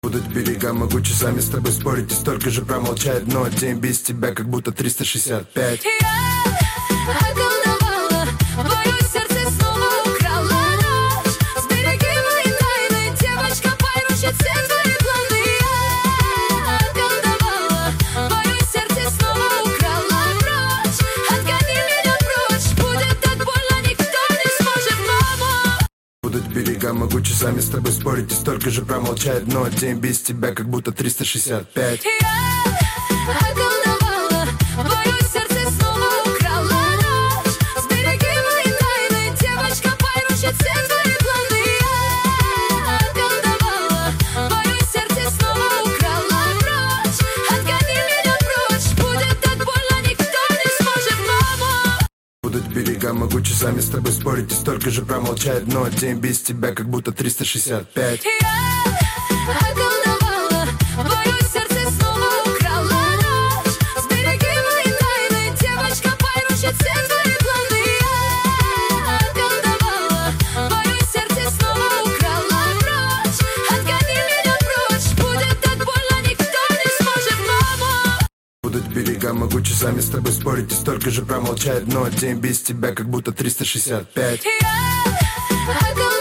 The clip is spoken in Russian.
Будут берега, могу часами с тобой спорить и столько же промолчать, но день без тебя как будто 365. Я околдовала, твое сердце снова украла ночь. Сбереги мои тайны, девочка, поручит все твои планы. Я околдовала, твое сердце снова украла ночь. Отгони меня прочь, будет так больно, никто не сможет помочь. Будут берега, могу часами с тобой спорить и столько же промолчать, но день без тебя как будто 365. Я околдовала, твое сердце снова украла ночь. Сбереги мои тайны, девочка, поручит все твои планы. Я околдовала, твое сердце снова украла ночь. Отгони меня прочь, будет так больно, никто не сможет помочь. Будут берега, могу часами с тобой спорить и столько же промолчать, но день без тебя как будто 365. Я околдовала, твое сердце снова украла ночь. Сбереги мои тайны, девочка, поручит все твои планы. Я околдовала, твое сердце снова украла ночь. Отгони меня прочь, будет так больно, никто не сможет помочь. Будут берега, могу часами с тобой спорить и столько же промолчать, но день без тебя как будто 365. Я околдовала.